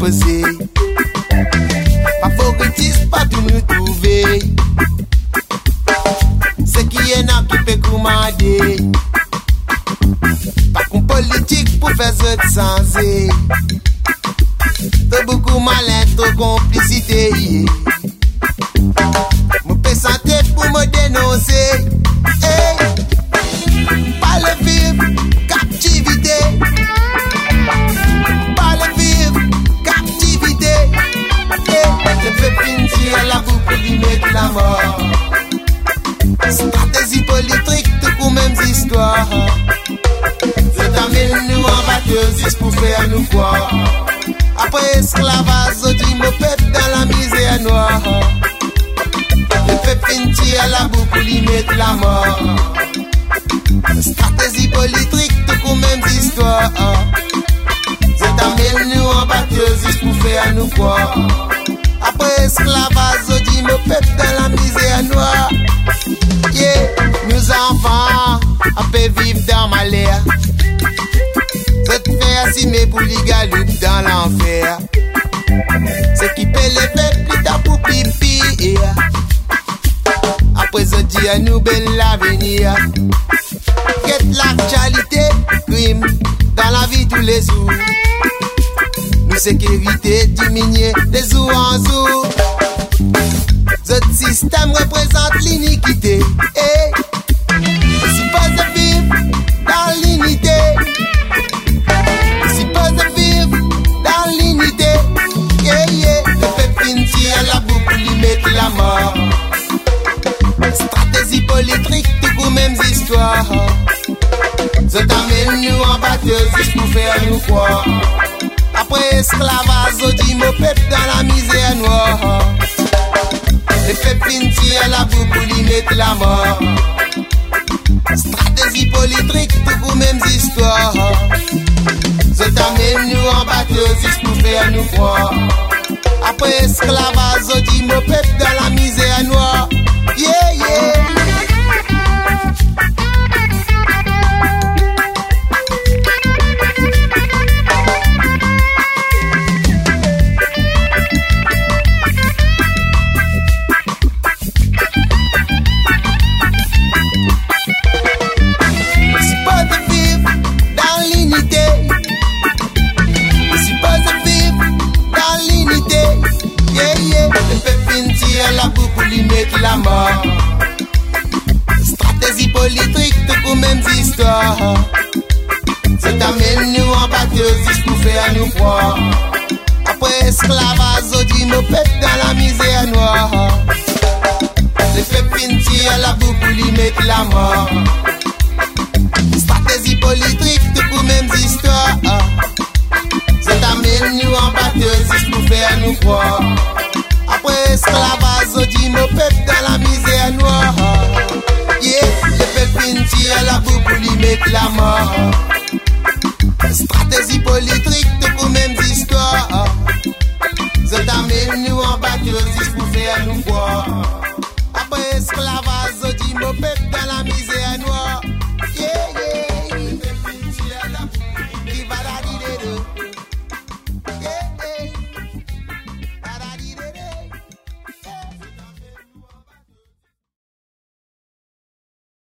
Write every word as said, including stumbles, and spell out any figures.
imposé. Favoritisme pas tout nous trouver. Ce qui est là qui peut commander. Pas qu'on politique pour faire ce sensé. Trop beaucoup malin, trop complicité. Me peux sentir pour me dénoncer. Hey. Pas le vivre, captivité. Pas le vivre, captivité. Hey. Je fais pincer la boucle du mettre la mort. Stratégie politique, tout pour mêmes histoires. Je t'amène nous en batteuse pour faire nous croire. Après esclavage, je dis mon peuple dans la misère noire. Le peuple finit à la boucle, il met la mort. Stratégie politique, tout pour mêmes histoires. Je t'amène nous en batteuse pour faire nous croire. Après esclavage, je dis mon peuple dans la misère noire. Yeah, nous enfants, on peut vivre dans ma l'air. Je te fais assumer pour les galoupes dans l'enfer. Ce qui peut les faire plus tard pour pipi. Après je dis à nous belle l'avenir. Quête l'actualité, crime dans la vie tous les jours. Nous sécurité diminuer de jour en jour. Notre système représente l'iniquité. Hey. Suppose vivre dans l'unité. Suppose vivre dans l'unité. Yeah, yeah. Le peuple finit à la boucle, il met la mort. Stratégie politique, tout pour mêmes histoires. Je t'amène nous en batteuse juste pour faire nous croire. Après esclavage, je dis mon peuple dans la misère noire. Le peuple finit à la boucle, il met la mort. Stratégie politique, tout pour mêmes histoires. Je t'amène nous en batteuse juste pour faire nous croire. Après esclavage, je dis mon peuple dans la misère noire. Yeah, yeah. La boucle, il met la mort. Stratégie politique, tout pour mêmes histoires. Je t'amène nous en batteuse juste pour faire nous croire. Après esclavage, je dis mon peuple dans la misère noire. Le peuple finit à la boucle, il met la mort. Stratégie politique, tout pour mêmes histoires. Je t'amène nous en batteuse juste pour faire nous croire. Après esclavage, je dis mon peuple dans la misère noire. Yeah, le peuple finit à la boucle, il met la mort. Stratégie politique, tout pour mêmes histoires. Je t'amène nous en batteuse juste pour faire nous croire. Après esclavage, je dis mon peuple dans la